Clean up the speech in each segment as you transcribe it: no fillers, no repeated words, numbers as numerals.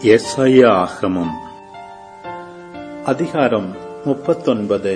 எசாயா ஆகமம் அதிகாரம் 39.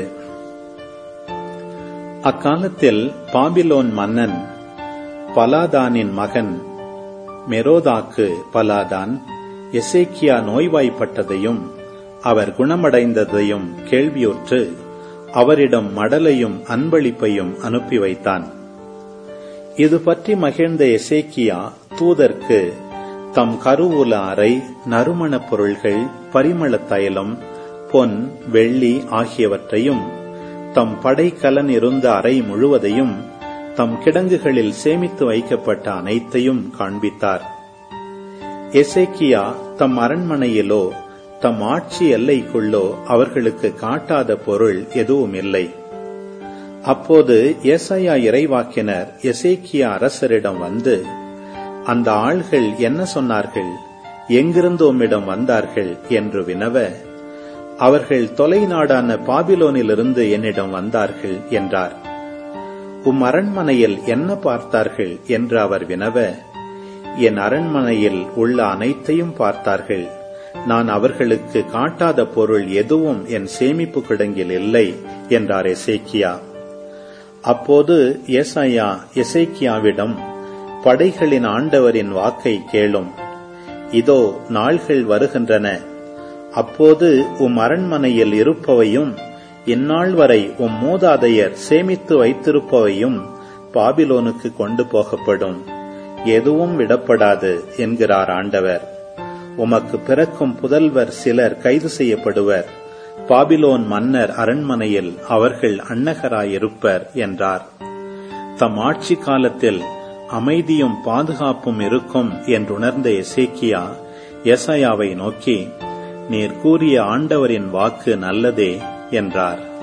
அக்காலத்தில் பாபிலோன் மன்னன் பலாதானின் மகன் மெரோதாக்கு பலாதான் எசேக்கியா நோய்வாய்ப்பட்டதையும் அவர் குணமடைந்ததையும் கேள்வியுற்று அவரிடம் மடலையும் அன்பளிப்பையும் அனுப்பி வைத்தான். இது பற்றி மகிழ்ந்த எசேக்கியா தூதர்க்கு தம் கருவூல அறை, நறுமணப் பொருள்கள், பரிமள தைலம், பொன், வெள்ளி ஆகியவற்றையும், தம் படைக்கலன் இருந்த அறை முழுவதையும், தம் கிடங்குகளில் சேமித்து வைக்கப்பட்ட அனைத்தையும் காண்பித்தார். எசேக்கியா தம் அரண்மனையிலோ தம் ஆட்சி எல்லைக்குள்ளோ அவர்களுக்கு காட்டாத பொருள் எதுவும் இல்லை. அப்போது ஏசாயா இறைவாக்கினர் எசேக்கியா அரசரிடம் வந்து, அந்த ஆள்கள் என்ன சொன்னார்கள், எங்கிருந்து உம்மிடம் வந்தார்கள் என்று வினவ, அவர்கள் தொலைநாடான பாபிலோனிலிருந்து என்னிடம் வந்தார்கள் என்றார். உம் அரண்மனையில் என்ன பார்த்தார்கள் என்று அவர் வினவ, என் அரண்மனையில் உள்ள அனைத்தையும் பார்த்தார்கள். நான் அவர்களுக்கு காட்டாத பொருள் எதுவும் என் சேமிப்பு கிடங்கில் இல்லை என்றார் எசேக்கியா. அப்போது ஏசாயா எசேக்கியாவிடம், படைகளின் ஆண்டவரின் வாக்கை கேளும். இதோ நாள்கள் வருகின்றன, அப்போது உம் அரண்மனையில் இருப்பவையும் இந்நாள் வரை உம் மூதாதையர் சேமித்து வைத்திருப்பவையும் பாபிலோனுக்கு கொண்டு போகப்படும், எதுவும் விடப்படாது என்கிறார் ஆண்டவர். உமக்கு பிறக்கும் புதல்வர் சிலர் கைது செய்யப்படுவர், பாபிலோன் மன்னர் அரண்மனையில் அவர்கள் அன்னகராயிருப்பர் என்றார். தம் ஆட்சி காலத்தில் அமைதியும் பாதுகாப்பும் இருக்கும் என்றுணர்ந்த எசேக்கியா ஏசாயாவை நோக்கி, நீர் கூறிய ஆண்டவரின் வாக்கு நல்லதே என்றார்.